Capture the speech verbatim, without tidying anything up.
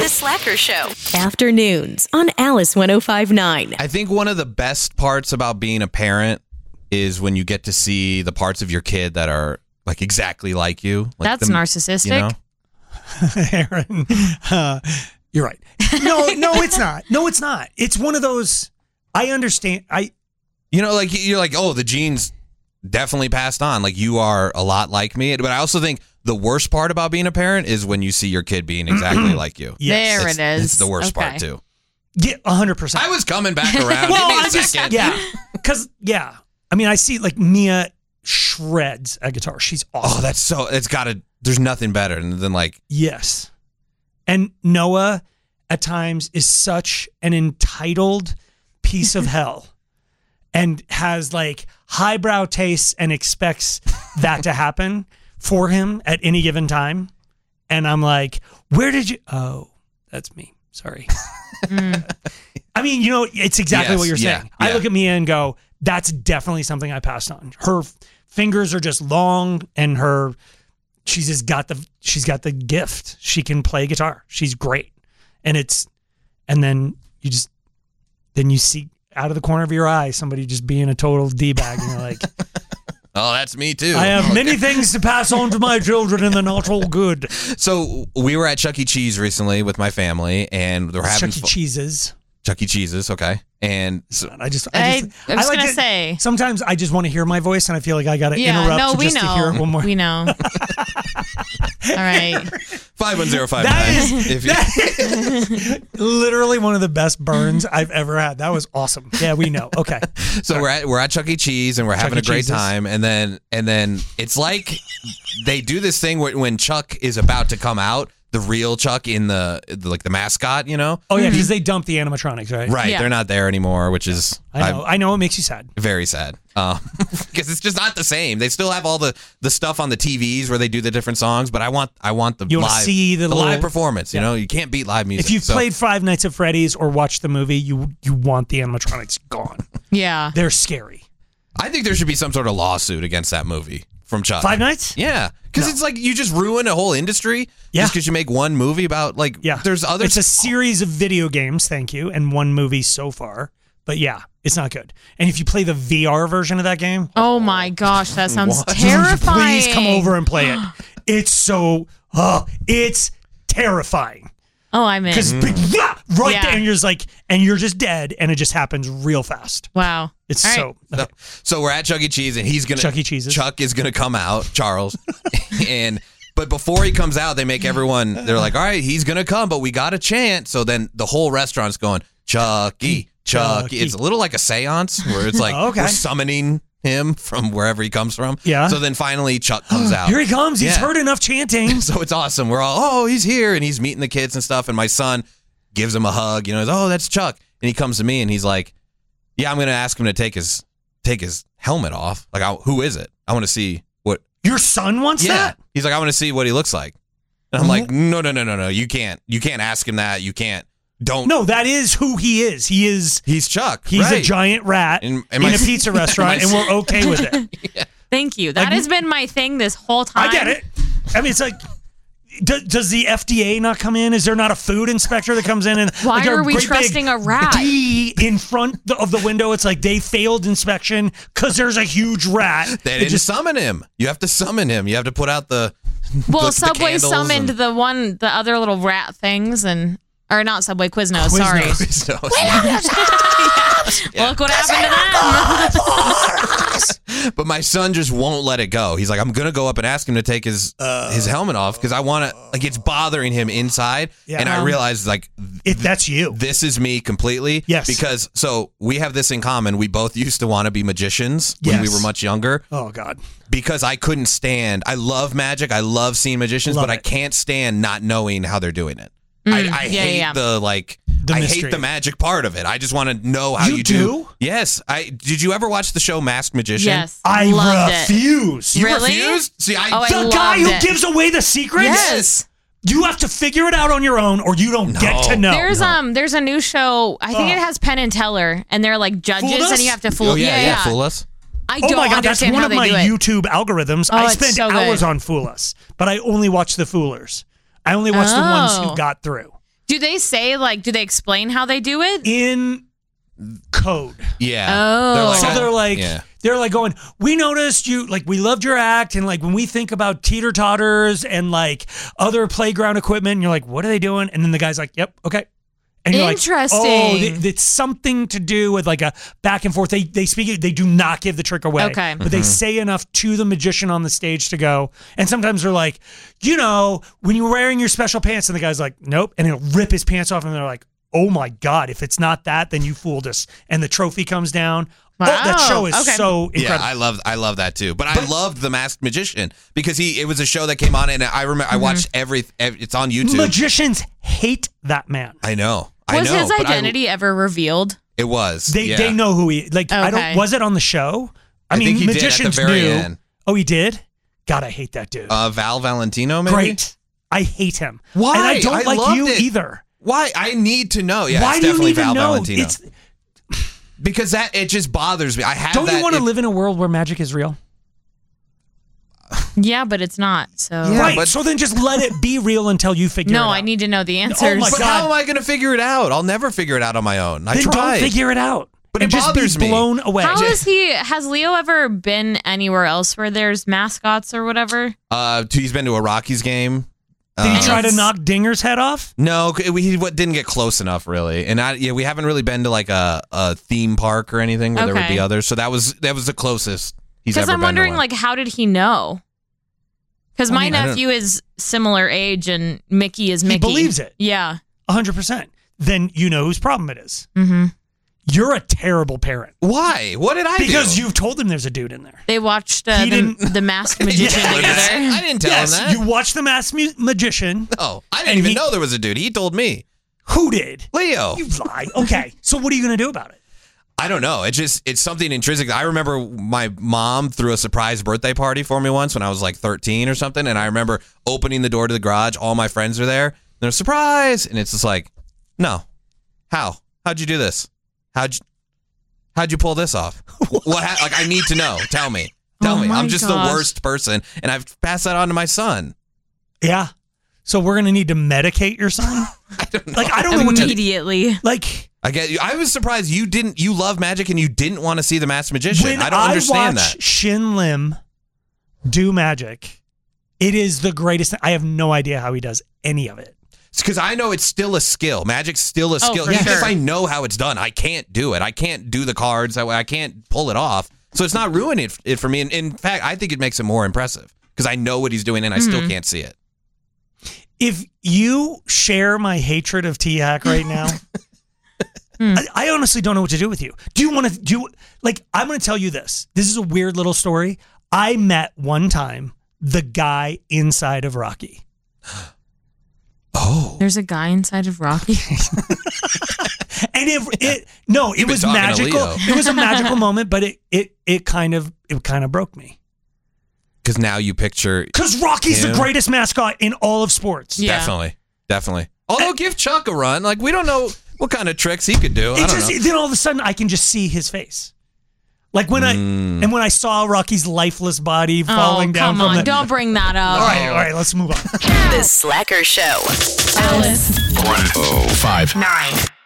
The Slacker Show. Afternoons on Alice one oh five point nine. I think one of the best parts about being a parent is when you get to see the parts of your kid that are like exactly like you. Like That's the, narcissistic. You know? Aaron, uh, you're right. No, no, it's not. No, it's not. It's one of those. I understand. I, You know, like you're like, oh, the genes definitely passed on. Like you are a lot like me. But I also think the worst part about being a parent is when you see your kid being exactly like you. Yes. There it's, it is. It's the worst Okay. part too. yeah, a hundred percent. I was coming back around. Well, Give me a I just, second. yeah, because yeah, I mean, I see like Mia shreds a guitar. She's awesome. Oh, that's so. It's got to. There's nothing better than, than like. Yes, and Noah at times is such an entitled piece of hell, and has like highbrow tastes and expects that to happen for him at any given time. And I'm like, where did you? Oh, that's me. Sorry. Mm. I mean, you know, it's exactly Yes, what you're yeah, saying. I yeah. look at Mia and go, that's definitely something I passed on. Her f- fingers are just long, and her, she's just got the, she's got the gift. She can play guitar. She's great. And it's, and then you just, then you see out of the corner of your eye somebody just being a total D-bag, and you're like, Oh, that's me too. I have many things to pass on to my children, and they're not all good. So we were at Chuck E. Cheese recently with my family, and we're having Chuck E. fu- Cheese's. Chuck E. Cheese's, okay. And so, I just, I, I, just, I was like gonna to- say. Sometimes I just want to hear my voice, and I feel like I got to Yeah, interrupt no, we just know. to hear it one more. We know. All right. five one zero five nine. That is, If you- that is literally one of the best burns I've ever had. That was awesome. Yeah, we know. Okay. So we're at we're at Chuck E. Cheese and we're having E. a great Cheese's. time, and then and then it's like they do this thing where when Chuck is about to come out, the real Chuck in the, the like the mascot, you know, Oh yeah, because they dumped the animatronics, right? right? Yeah. They're not there anymore, which is I know. I know. It makes you sad. very sad um, because it's just not the same. They still have all the, the stuff on the T Vs where they do the different songs, but I want I want the You wanna live see the little- live performance. You Yeah. know, you can't beat live music. If you've So- played Five Nights at Freddy's or watched the movie, you you want the animatronics gone. Yeah. They're scary. I think there should be some sort of lawsuit against that movie from Chuck. Five Nights? Yeah, because No. it's like you just ruin a whole industry Yeah. just because you make one movie about like. Yeah. There's other. It's a series of video games, thank you, and one movie so far. But yeah, it's not good. And if you play the V R version of that game, Oh my gosh, that sounds What? terrifying. please come over and play it. It's so, oh, it's terrifying. Oh, I'm in. Because Mm. right Yeah. there, and you're just like, and you're just dead, and it just happens real fast. Wow. It's All right. so. So, so we're at Chuck E. Cheese and he's gonna. Chuck E. Cheese's. Chuck is gonna come out, Charles, and but before he comes out, they make everyone. They're like, all right, he's gonna come, but we got a chant. So then the whole restaurant's going Chucky, Chucky. Chucky. It's a little like a seance where it's like Oh, okay. we're summoning him from wherever he comes from. Yeah. So then finally Chuck comes out. Here he comes. He's Yeah. heard enough chanting. So it's awesome. We're all, oh, he's here, and he's meeting the kids and stuff. And my son gives him a hug. You know, he's, oh, that's Chuck. And he comes to me and he's like, yeah, I'm gonna ask him to take his take his helmet off. Like, I, who is it? I want to see what. Your son wants Yeah. that? He's like, I want to see what he looks like. And I'm like, no, no, no, no, no. You can't. You can't ask him that. You can't. Don't. No, that is who he is. He is. He's Chuck. He's a right. giant rat And- in and my- a pizza restaurant, and and my- we're okay with it. Thank you. That Like- has been my thing this whole time. I get it. I mean, it's like, do, does the F D A not come in? Is there not a food inspector that comes in and Why like, are we great big trusting a rat? D in front the- of the window? It's like they failed inspection because there's a huge rat. They that didn't just summon him. You have to summon him. You have to put out the. Well, the- the Subway candles summoned and- the one, the other little rat things, and or not Subway, Quiznos. Sorry. Quiznos. Look what happened to them. But my son just won't let it go. He's like, I'm gonna go up and ask him to take his Uh, his helmet off because I want to. Like, it's bothering him inside, Yeah. and I Um, realized like If that's you. this is me completely. Yes. Because so we have this in common. We both used to want to be magicians when we Yes. were much younger. Oh God. Because I couldn't stand. I love magic. I love seeing magicians, Love but I it. can't stand not knowing how they're doing it. I, I yeah, hate yeah. the like. The I mystery. hate the magic part of it. I just want to know how You you, do? Yes. I did. You ever watch the show Masked Magician? Yes. I loved it. refuse. You Really? refused? See, I. Oh, I the loved guy who it. gives away the secrets? Yes. You have to figure it out on your own, or you don't get No. to know. There's um there's a new show. I think Oh. it has Penn and Teller, and they're like judges, Fooled Us? and you have to fool. oh yeah, yeah, yeah, Fool us. I Oh don't my God, that's understand one how of they my do it. YouTube algorithms. Oh, I it's spend so hours good. on Fool Us, but I only watch the Foolers. I only watch the ones Oh. who got through. Do they say, like, do they explain how they do it? In code. Yeah. Oh. They're like, So they're like, yeah. they're like going, we noticed you, like, we loved your act. And like, when we think about teeter totters and like other playground equipment, and you're like, what are they doing? And then the guy's like, yep, okay. And you're Interesting. like, oh, th- it's something to do with like a back and forth. They they speak it. They do not give the trick away. Okay. But they say enough to the magician on the stage to go. And sometimes they're like, you know, when you're wearing your special pants, and the guy's like, nope. And he'll rip his pants off, and they're like, oh my God, if it's not that, then you fooled us. And the trophy comes down. Wow. Oh, that show is Okay. so incredible. Yeah, I love I love that too. But, I loved The Masked Magician because he it was a show that came on, and I remember I watched every, every it's on YouTube. Magicians hate that man. I know. I Was know, his but I- identity ever revealed? it was. They yeah. they know who he like. I Okay. don't. Was it on the show? I, I mean, think he did at the magicians very knew. end. Oh, he did. God, I hate that dude. Uh, Val Valentino, maybe. Great. I hate him. Why? And I don't I like loved you it. either. Why? I need to know. Yeah, Why it's do you definitely even Val know? Valentino. It's because that it just bothers me. I have don't that. you want to it- live in a world where magic is real? Yeah, but it's not. So Yeah, right. but- So then just let it be real until you figure it no, out. I need to know the answers. my But God. how am I going to figure it out? I'll never figure it out on my own. I Then tried. don't figure it out. But it and just bothers be me. blown away. How is he? Has Leo ever been anywhere else where there's mascots or whatever? Uh, he's been to a Rockies game. Did he Uh, try to it's- knock Dinger's head off? No, we he didn't get close enough, really. And I, yeah, we haven't really been to like a, a theme park or anything where there would Okay. be others. So that was that was the closest he's ever Because I'm been wondering, to one. like, how did he know? Because I my mean, I don't- nephew is similar age, and Mickey is He Mickey. believes it. Yeah. one hundred percent. Then you know whose problem it is. Mm-hmm. You're a terrible parent. Why? What did I do? Because you've told him there's a dude in there. They watched uh, He the, didn't- the Masked Magician Yeah, together. I didn't tell yes, him that. you watched the Masked Mu- Magician. no, I didn't and even he- know there was a dude. He told me. Who did? Leo. You lie. Okay, so what are you going to do about it? I don't know. It just it's something intrinsic. I remember my mom threw a surprise birthday party for me once when I was like thirteen or something, and I remember opening the door to the garage. All my friends are there. They're surprise, and it's just like, no, how? How'd you do this? How'd you, how'd you pull this off? What? Ha- like I need to know. Tell me. Tell Oh me. my I'm just gosh. the worst person, and I've passed that on to my son. Yeah. So we're going to need to medicate your son? I don't know. Like, I don't know what to do. Immediately. Like, I get you. I was surprised you didn't. You love magic, and you didn't want to see the Masked Magician. when I don't understand watch that. Shin Lim do magic, it is the greatest thing. I have no idea how he does any of it. Because I know it's still a skill. Magic's still a Oh, skill. for Even sure. if I know how it's done, I can't do it. I can't do the cards that way. I can't pull it off. So it's not ruining it, it for me. And in fact, I think it makes it more impressive because I know what he's doing and I Mm-hmm. still can't see it. If you share my hatred of T-Hack right now, I, I honestly don't know what to do with you. Do you want to do, like, I'm going to tell you this. This is a weird little story. I met one time the guy inside of Rocky. Oh. There's a guy inside of Rocky. And it, it no, it You've been was talking to magical. Leo. It was a magical moment, but it it it kind of it kind of broke me. Because now you picture. Because Rocky's him. the greatest mascot in all of sports. Yeah. Definitely. Definitely. Although give Chuck a run. Like, we don't know what kind of tricks he could do. I It don't just know. then all of a sudden I can just see his face. Like when I Mm. and when I saw Rocky's lifeless body falling oh, down come from on. the Don't bring that up. All right, all right, let's move on. The Slacker Show. Alice one oh five nine.